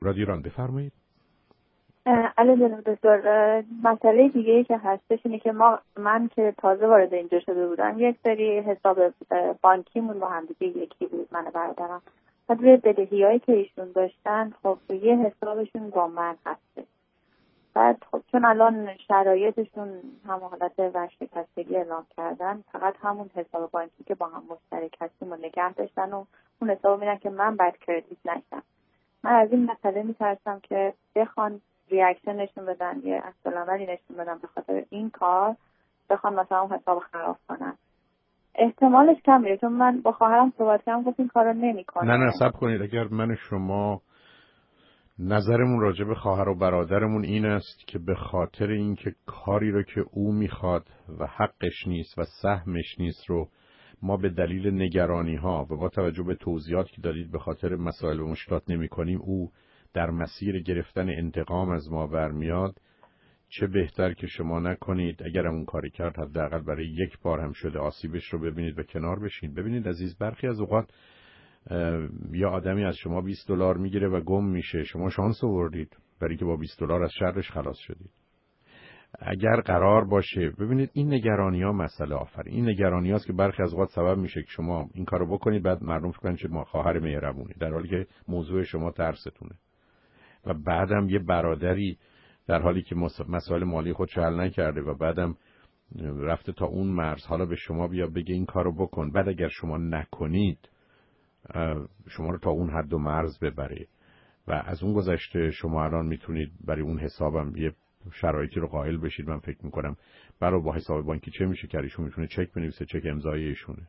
رادیو ایران بفرمایید. علی جناب دکتر، مسئله دیگه ای که هستش اینه که من که تازه وارد اینجا شده بودم، یک سری حساب بانکیمون با هم دیگه یکی بود، من و برادرم. بعد روی بدهیایی که ایشون داشتن، خب یه حسابشون با من هستش. بعد خب چون الان شرایطشون هم حالت ورشکستگی اعلام کردن، فقط همون حساب بانکی که با هم مشترک هستیم و نگه داشتن و اون حساب میدن که من بد کردیت نشم. من از این مسئله میترسم که بخوان ریاکشن نشون بدن، یه عکس‌العملی نشون بدن به خاطر این کار، بخوان مثلا اون حساب خراب کنن. احتمالش کمیه، چون من با خواهرم صحبت کردم، گفت این کارو نمیکنه. نه صبر کنید. اگر من شما نظرمون راجع به خواهر و برادرمون این است که به خاطر اینکه کاری رو که او میخواد و حقش نیست و سهمش نیست رو ما به دلیل نگرانی ها و با توجه به توضیحات که دادید به خاطر مسائل و مشکلات نمی کنیم، او در مسیر گرفتن انتقام از ما برمیاد، چه بهتر که شما نکنید. اگر اون کاری کرد حداقل برای یک بار هم شده آسیبش رو ببینید و کنار بشین. ببینید عزیز، برخی از اوقات یا آدمی از شما $20 میگیره و گم میشه، شما شانس آوردید برای که با $20 از شرش خلاص شدید. اگر قرار باشه، ببینید این نگرانی ها مسئله آفرین، این نگرانی هاست که برخی از اوقات سبب میشه که شما این کارو بکنید، بعد مردم فکر کنن که ما خواهر مهربونی، در حالی که موضوع شما ترستونه. و بعدم یه برادری در حالی که مسائل مالی خودش حل نکرده و بعدم رفته تا اون مرز، حالا به شما بیا بگه این کارو بکن، بعد اگر شما نکنید شما رو تا اون حد و مرز ببره. و از اون گذشته شما الان میتونید برای اون حسابم یه شرایطی رو قائل بشید. من فکر میکنم برای با حساب بانکی چه میشه که ایشون میتونه چک بنویسه، چک امضای ایشونه.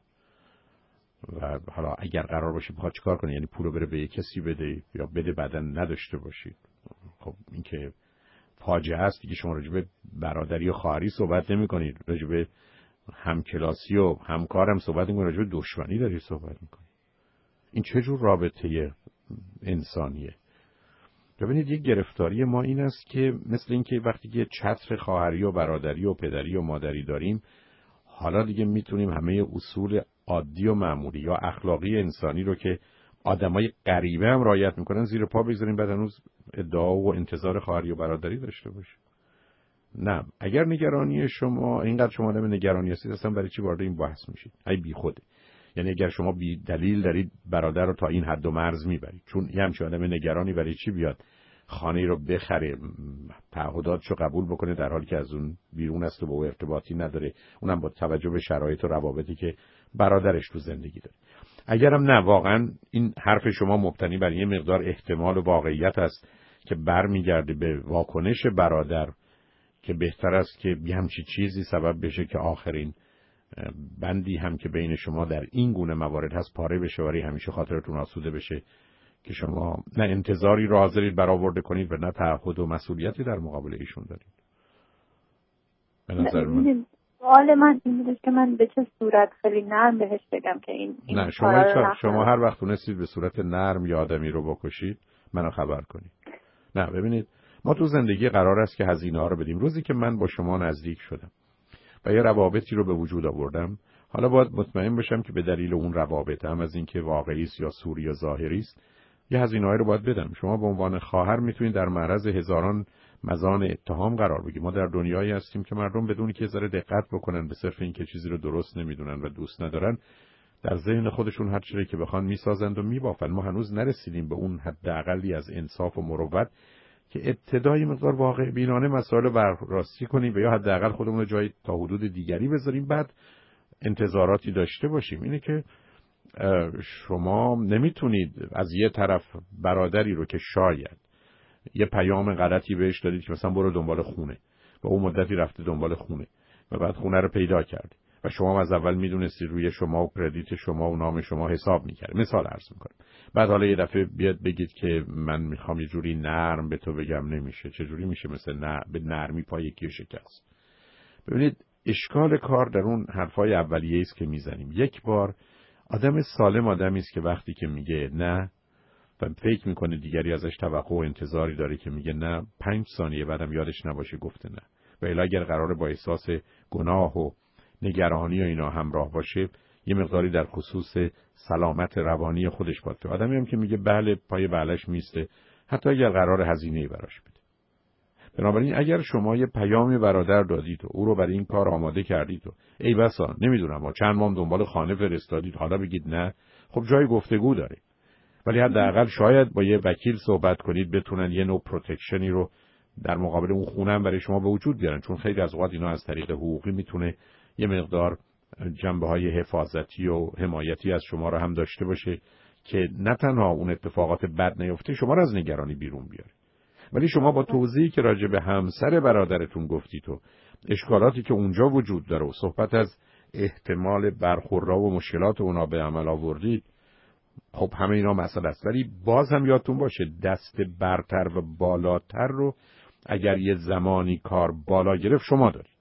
و حالا اگر قرار باشه بخواد چیکار کنه، یعنی پولو بره به یک کسی بده یا بده بعداً نداشته باشید، خب این که فاجعه است دیگه. شما راجع به برادری و خواهری صحبت نمی‌کنید، راجع به همکلاسی و همکارم صحبت می‌کنید، راجع به دشمنی دارید صحبت می‌کنید. این چه جور رابطه انسانیه؟ ببینید یک گرفتاری ما این است که مثل اینکه وقتی که چتر خواهری و برادری و پدری و مادری داریم، حالا دیگه میتونیم همه اصول عادی و معمولی یا اخلاقی انسانی رو که آدمای غریبه هم رعایت میکنن زیر پا بگذاریم، بعد هنوز ادعا و انتظار خواهری و برادری داشته باشیم. نه، اگر نگرانی شما اینقدر شما آدم نگرانی هستید، اصلا برای چی وارد این بحث میشید؟ هی بی خوده. یعنی اگر شما بی دلیل دارید برادر رو تا این حد و مرز میبرید، چون یه همچین آدم نگرانی برای چی بیاد خانه رو بخره، تعهداتشو قبول بکنه در حالی که از اون بیرون است و با او ارتباطی نداره، اونم با توجه به شرایط و روابطی که برادرش تو زندگی داره. اگرم نه، واقعا این حرف شما مبتنی بر یه مقدار احتمال و واقعیت است که برمیگرده به واکنش برادر که بهتر است که همچی چیزی سبب بشه که آخرین بندی هم که بین شما در این گونه موارد هست پاره بشه و همیشه خاطرتون آسوده بشه که شما نه انتظاری را حاضرید برآورده کنید و نه تعهد و مسئولیتی در مقابل ایشون دارید. به نظر من سوال من این بودش که من به چه صورت خیلی نرم بهش بگم که این نه، شما هر وقت تونستید به صورت نرم یا آدمی رو بکشید منو خبر کنید. نه ببینید، ما تو زندگی قرار است که هزینه ها رو بدیم. روزی که من با شما نزدیک شدم و یه روابطی رو به وجود آوردم، حالا باید مطمئن باشم که به دلیل اون روابط، هم از اینکه واقعی است یا صوری یا ظاهری است، یه هزینه‌ای رو باید بدم. شما به عنوان خواهر میتونید در معرض هزاران مزان اتهام قرار بگیرید. ما در دنیایی هستیم که مردم بدون که ذره دقت بکنن به صرف اینکه چیزی رو درست نمیدونن و دوست ندارن، در ذهن خودشون هر چیزی که بخوان میسازند و میبافن. ما هنوز نرسیدیم به اون حداقلی از انصاف و مروت که ابتدای مقدار واقع بینانه مسائل بررسی کنیم و یا حداقل خودمون رو جای تا حدود دیگری بذاریم، بعد انتظاراتی داشته باشیم. اینه که شما نمیتونید از یه طرف برادری رو که شاید یه پیام غلطی بهش دادید که مثلا برو دنبال خونه و اون مدتی رفته دنبال خونه و بعد خونه رو پیدا کرد و شما از اول میدونستید روی شما و کردیت شما و نام شما حساب میکرد، مثال عرض میکنم، بعد حالا یه دفعه بیاد بگید که من میخوام یه جوری نرم به تو بگم، نمیشه. چه جوری میشه مثل به نرمی پای یکی شکست؟ ببینید اشکال کار در اون حرفای اولیه است که میزنیم. یک بار آدم سالم آدمی است که وقتی که میگه نه و فکر میکنه دیگری ازش توقع و انتظاری داره که میگه نه، 5 ثانیه بعدم یادش نباشه گفته نه. و الا اگر قراره با احساس گناه و نگرانی و اینا همراه باشه، یه مقداری در خصوص سلامت روانی خودش باید. آدمی هم که میگه بله، پای بلش میسته، حتی اگر قرار هزینه‌ای براش بده. بنابراین اگر شما یه پیامی برادر دادید و او رو برای این کار آماده کردید و ای بسا نمیدونم ما چند ماه دنبال خانه فرستادید، حالا بگید نه، خب جای گفتگو داره. ولی حداقل شاید با یه وکیل صحبت کنید بتونن یه نوع پروتکشنی رو در مقابل اون خونه هم برای شما به وجود بیارن، چون خیلی از اوقات اینا از طریق حقوقی میتونه یه مقدار جنبه‌های حفاظتی و حمایتی از شما رو هم داشته باشه که نه تنها اون اتفاقات بد نیفته، شما رو از نگرانی بیرون بیاره. ولی شما با توضیحی که راجع به همسر برادرتون گفتید و اشکالاتی که اونجا وجود داره و صحبت از احتمال برخورد و مشکلات اونا به عمل آوردید، خب همه اینا مسئله است. ولی باز هم یادتون باشه دست برتر و بالاتر رو اگر یه زمانی کار بالا گرفت شما دارید.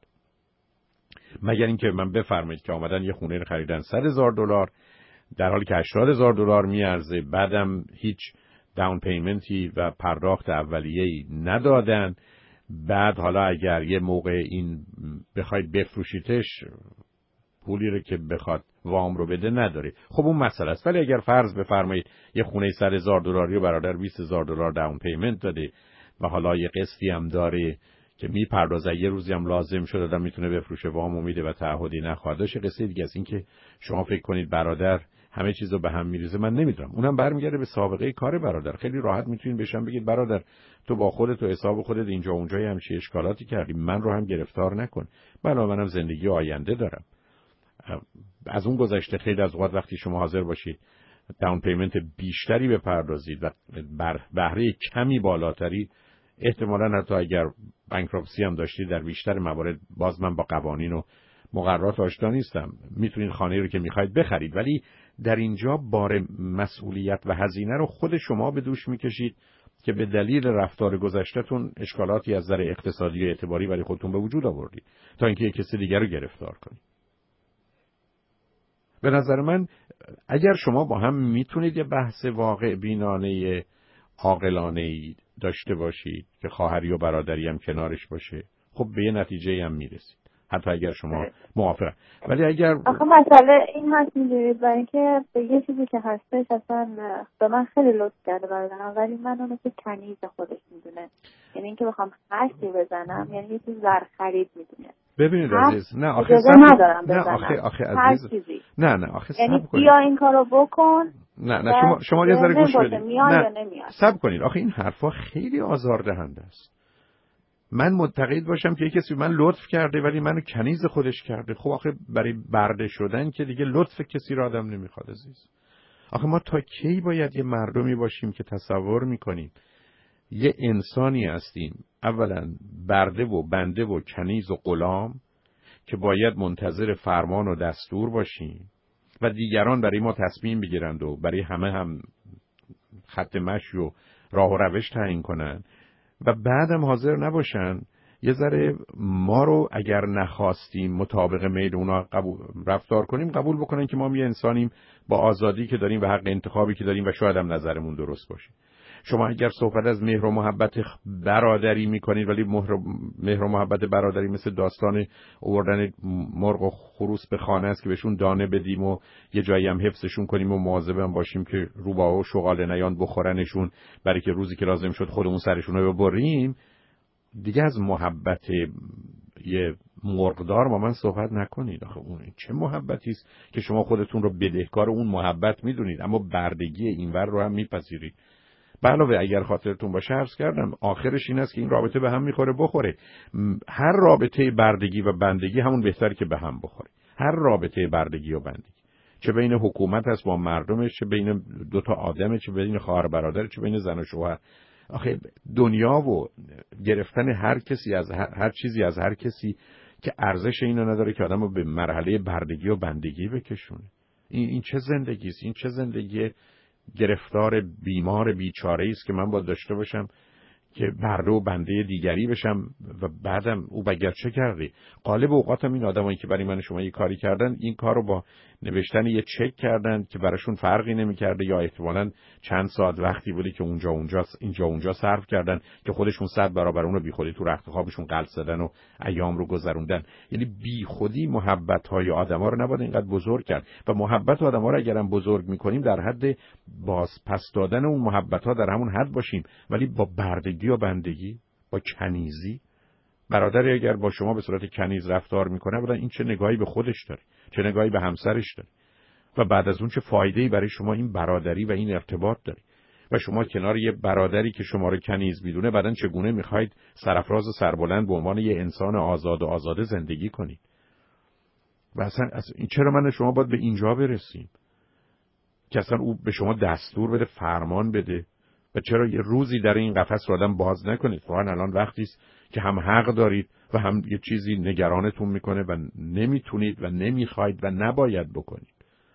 مگر اینکه من بفرمایید که آمدن یه خونه رو خریدن $100,000 در حالی که $80,000 میارزه، بعدم هیچ داون پیمنتی و پرداخت اولیه‌ای ندادن، بعد حالا اگر یه موقع این بخواید بفروشیتش پولی رو که بخواد وام رو بده نداره، خب اون مسئله است. ولی اگر فرض بفرمایید یه خونه $100,000 رو برادر $20,000 داون پیمنت داده و حالا یه قسطی هم داره که میپردازه، یه روزی هم لازم شد آدم میتونه بفروشه، وام میده و تعهدی نخواهد داشت. قصه دیگه است. این که شما فکر کنید برادر همه چیز رو به هم میریزه، من نمیدونم. اونم برمیگرده به سابقه کار برادر. خیلی راحت میتونین بهشم بگید برادر تو با خودت و حساب خودت اینجا اونجا همچین اشکالاتی کردی، من رو هم گرفتار نکن، منم زندگی آینده دارم. از اون گذشته خیلی از اوقات وقتی شما حاضر باشید داون پیمنت بیشتری بپردازید و بهره کمی بالاتری، احتمالاً حتی اگر بانکراپسی هم داشتید در بیشتر موارد، باز من با قوانین و مقررات آشنا نیستم، میتونید خانه رو که میخواید بخرید، ولی در اینجا بار مسئولیت و هزینه رو خود شما به دوش میکشید که به دلیل رفتار گذشته‌تون اشکالاتی از نظر اقتصادی و اعتباری برای خودتون به وجود آوردید تا اینکه یک کسی دیگر رو گرفتار کنید. به نظر من اگر شما با هم میتونید یه بحث واقع بینانه عاقلانه‌ای داشته باشید که خواهری و برادری هم کنارش باشه، خب به یه نتیجه هم میرسید، حتی اگر شما موافقه. ولی اگر آخه مسئله این هست میدونید برای اینکه به یه چیزی که هستش اصلا به من خیلی لطف کرده برادرم، ولی من اونو که کنیز خودش میدونه، یعنی اینکه بخوام خرشی بزنم یعنی یه چیز زر خرید میدونه. ببینید عزیز، نه آخه ندارم بزنم. نه آخه هر عزیز چیزی. نه آخه یعنی صبر کنید. بیا این کارو بکن. نه شما یه ذره گوش بدید. نه صبر کنید. آخه این حرفا خیلی آزاردهنده است. من معتقد باشم که کسی من لطف کرده ولی منو کنیز خودش کرده، خب آخه برای برده شدن که دیگه لطف کسی را آدم نمیخواد عزیز. آخه ما تا کی باید یه مردمی باشیم که تصور میکنیم یه انسانی هستیم، اولا برده و بنده و کنیز و غلام که باید منتظر فرمان و دستور باشیم و دیگران برای ما تصمیم بگیرند و برای همه هم خط مشی و راه و روش تعیین کنن و بعدم حاضر نباشن یه ذره ما رو اگر نخواستیم مطابق میل اونا رفتار کنیم، قبول بکنن که ما یه انسانیم با آزادی که داریم و حق انتخابی که داریم و شاید هم نظرمون درست باشه. شما اگر صحبت از مهر و محبت برادری میکنید، ولی مهر و محبت برادری مثل داستان آوردن مرغ و خروس به خانه است که بهشون دانه بدیم و یه جایی هم حفظشون کنیم و مواظب باشیم که روباه و شغال نیان بخورنشون، برای که روزی که لازم شد خودمون سرشون رو ببریم، دیگه از محبت یه مرغدار با من صحبت نکنید. آخه اون چه محبتی است که شما خودتون رو بدهکار اون محبت میدونید اما بردگی اینور رو هم میپذیرید. علاوه اگر خاطرتون باشه عرض کردم آخرش این است که این رابطه به هم میخوره بخوره. هر رابطه بردگی و بندگی همون بهتره که به هم بخوره. هر رابطه بردگی و بندگی، چه بین حکومت هست با مردمش، چه بین دو تا آدمه، چه بین خواهر برادر، چه بین زن و شوهر. آخه دنیا و گرفتن هر کسی از هر چیزی از هر کسی که ارزش اینو نداره که آدمو به مرحله بردگی و بندگی بکشونه. این چه زندگی است؟ این چه زندگی گرفتار بیمار بیچاره است که من باید داشته باشم که برده و بنده دیگری بشم و بعدم او بگر چه کردی؟ غالب اوقاتم این آدمایی که برای من شما یه کاری کردن این کارو با نوشتن یه چک کردن که براشون فرقی نمی‌کرده، یا احتمالاً چند ساعت وقتی بوده که اینجا صرف کردن که خودشون 100 برابر اون رو بیخودی تو رخت خوابشون قلط زدن و ایام رو گذروندن. یعنی بیخودی محبت‌های آدم‌ها رو نباید اینقدر بزرگ کرد و محبت آدم‌ها رو اگرم بزرگ می‌کنیم در حد پس دادن اون محبت‌ها در همون حد باشیم، ولی با بردگی و بندگی، با کنیزی. برادری اگر با شما به صورت کنیز رفتار میکنه، بودن این چه نگاهی به خودش داره، چه نگاهی به همسرش داره و بعد از اون چه فایده‌ای برای شما این برادری و این ارتباط داره. و شما کنار یه برادری که شما رو کنیز میدونه، بعدن چگونه میخواید سرافراز و سربلند به عنوان یه انسان آزاد و آزاده زندگی کنید؟ و اصلا این چرا من شما باید به اینجا برسیم که اصلا او به شما دستور بده، فرمان بده؟ و چرا یه روزی در این قفس رو آدم باز نکنید؟ واقعا الان وقتی است که هم حق دارید و هم یه چیزی نگرانتون میکنه و نمیتونید و نمیخواید و نباید بکنید.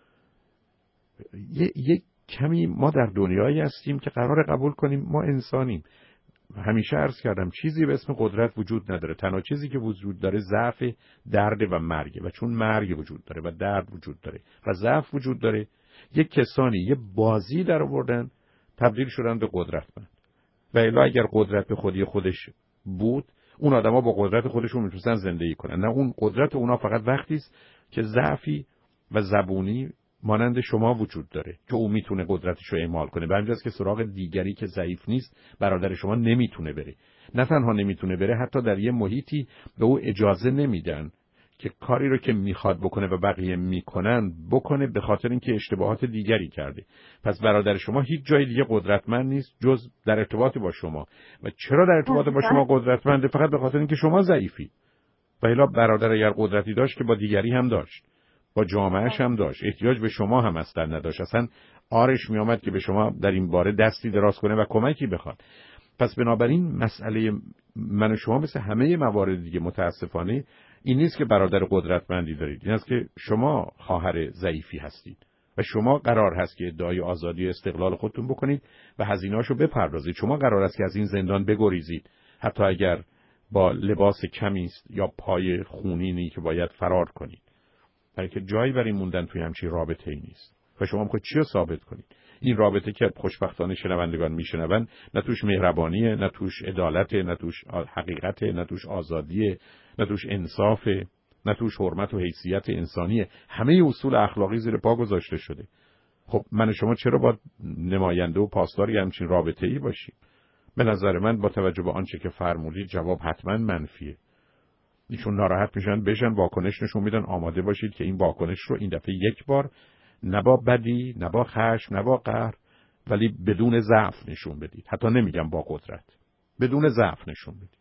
یه کمی ما در دنیایی هستیم که قرار قبول کنیم ما انسانیم. همیشه عرض کردم چیزی به اسم قدرت وجود نداره. تنها چیزی که وجود داره ضعف، درد و مرگ. و چون مرگ وجود داره و درد وجود داره و ضعف وجود داره، یک کسانی یه بازی در آوردن، تبدیل شدن به قدرتمند. و الا اگر قدرت به خودی خودش بود، اون آدما با قدرت خودشون میتونن زندگی کنن. نه، اون قدرت اونا فقط وقتی است که ضعفی و زبونی مانند شما وجود داره که او میتونه قدرتش رو اعمال کنه. به همین جاست که سراغ دیگری که ضعیف نیست برادر شما نمیتونه بره. نه تنها نمیتونه بره، حتی در یه محیطی به او اجازه نمیدن که کاری رو که میخواد بکنه و بقیه میکنن بکنه، به خاطر اینکه اشتباهات دیگری کرده. پس برادر شما هیچ جای دیگه قدرتمند نیست جز در ارتباط با شما. و چرا در ارتباط با شما قدرتمنده؟ فقط به خاطر اینکه شما ضعیفی. و الا برادر اگر قدرتی داشت که با دیگری هم داشت، با جامعهش هم داشت، احتیاج به شما هم اصلا نداشت. اصلا آرش میامد که به شما در این باره دستی دراز کنه و کمکی بخواد. پس بنابراین مسئله من و شما مثل همه موارد دیگه متاسفانه این نیست که برادر قدرتمندی دارید. این است که شما خواهر ضعیفی هستید و شما قرار هست که ادعای آزادی و استقلال خودتون بکنید و هزینه‌اشو بپردازید. شما قرار است که از این زندان بگریزید، حتی اگر با لباس کمی است یا پای خونینی که باید فرار کنید. برای که جایی برای موندن توی همچین رابطه‌ای نیست. و شما می‌خواید چی رو ثابت کنید؟ این رابطه که خوشبختانه شنوندگان میشنون، نه توش مهربانیه، نه توش عدالته، نه توش حقیقته، نه توش آزادیه، نه توش انصافه، نه توش حرمت و حیثیت انسانیه. همه اصول اخلاقی زیر پا گذاشته شده. خب من و شما چرا باید نماینده و پاسداری همچین رابطه‌ای باشیم؟ به نظر من با توجه به آنچه که فرمودید جواب حتما منفیه. ایشون ناراحت میشن، بشن واکنش نشون میدن، آماده باشید که این واکنش رو این دفعه یک بار نه با بدی، نه با خشم، نه با قهر، ولی بدون ضعف نشون بدید. حتی نمیگم با قدرت، بدون ضعف نشون بدید.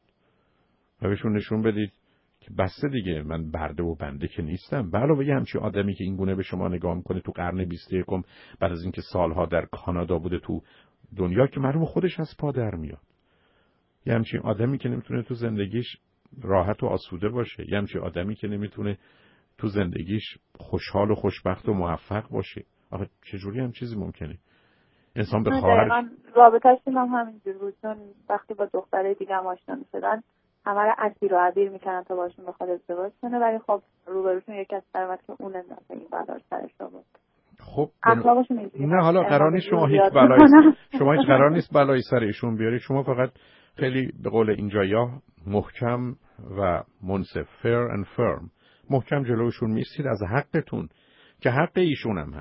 و بهشون نشون بدید که بسته دیگه، من برده و بنده که نیستم. به علاوه یه همچین آدمی که این گونه به شما نگاه میکنه تو قرن 21 بعد از اینکه سالها در کانادا بوده تو دنیا، که معلومه خودش از پا در میاد. یه همچین آدمی که نمیتونه تو زندگیش راحت و آسوده باشه، یه همچین آدمی که نمیتونه تو زندگیش خوشحال و خوشبخت و موفق باشه. آخه چجوری هم چیزی ممکنه؟ انسان به خواهرش رابطه‌شون هم همینجور بود، چون وقتی با دختره دیگه هم آشنا می‌شدن همه رو اسیر و عبیر می‌کردن تا باشون بخواد ازدواج کنه، ولی خب روبروشون یک کس درآمد که اون اندازه این بلار سرش آورد. خب نه، حالا قرار نیست شما هیچ قرار نیست بلایی سر ایشون بیارید. شما فقط خیلی به قول اینجایا محکم و منصف، fair and firm، محکم جلوشون میستید از حقتون که حق ایشون هم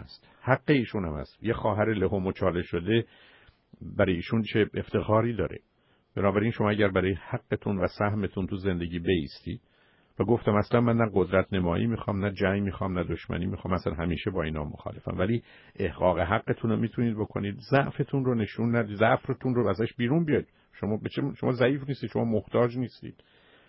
هست. یه خواهر له و مچاله شده برای ایشون چه افتخاری داره. بنابراین شما اگر برای حقتون و سهمتون تو زندگی بایستید، و گفتم اصلا من نه قدرت نمایی میخوام، نه جنگ میخوام، نه دشمنی میخوام، اصلا همیشه با اینا مخالفم، ولی احقاق حقتون رو میتونید بکنید. ضعفتون رو نشون ندید، ضعفتون رو ازش بیرون بیاید. شما ضعیف نیستید، شما محتاج نیستید.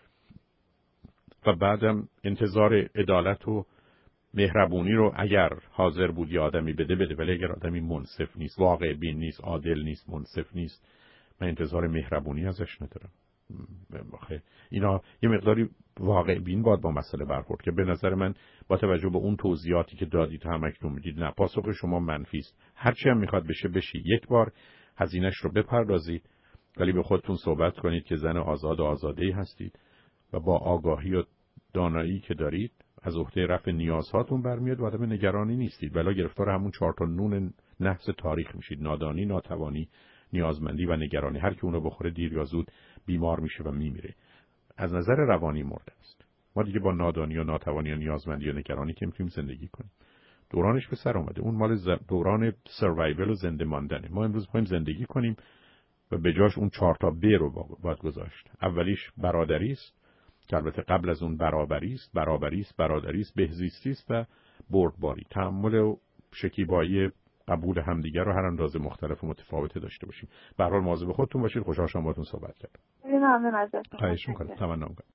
و بعدم انتظار عدالت و مهربونی رو اگر حاضر بود یه آدمی بده، ولی اگر آدمی منصف نیست، واقع بین نیست، عادل نیست، منصف نیست، من انتظار مهربونی ازش ندارم. اینا یه مقداری واقع بین باید با مسئله برخورد، که به نظر من با توجه به اون توضیحاتی که دادید همکنون میدید نه، پاسخ شما منفی است. هرچی هم میخواد بشه یک بار هزینه‌اش رو بپردازید ولی به خودتون صحبت کنید که زن آزاد و آزاده‌ای هستید و با آگاهی و دانایی که دارید از عهده رفع نیازهاتون برمیاد و آدم نگرانی نیستید، ولی گرفتار همون 4 تا نون نحس تاریخ میشید: نادانی، ناتوانی، نیازمندی و نگرانی. هر کی اونو بخوره دیر یا زود بیمار میشه و میمیره. از نظر روانی مرده است. ما دیگه با نادانی و ناتوانی و نیازمندی و نگرانی که میتونیم زندگی کنیم. دورانش به سر اومده. اون مال دوران سروایول و زنده ماندنه. ما امروز می‌خوایم زندگی کنیم و به جاش اون 4 تا ب رو باید گذاشت. اولیش برادری است که البته قبل از اون برابری است، برادری است، بهزیستی است و بردباری. تحمل و شکیبایی، قبول همدیگر رو هر اندازه مختلف و متفاوته داشته باشیم. به هر حال مواظب خودتون باشید. خوشحال شدم باهاتون صحبت کردم. ممنون ازتون. خواهش می‌کنم. تمنا می‌کنم.